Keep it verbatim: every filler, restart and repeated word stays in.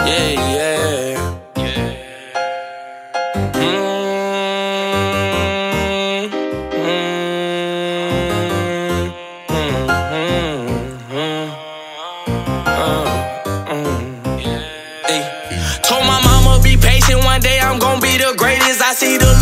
Yeah, yeah. Mm, mm, mm, mm, uh, mm. Hey. Told my mama be patient, one day I'm gon' be the greatest. I see the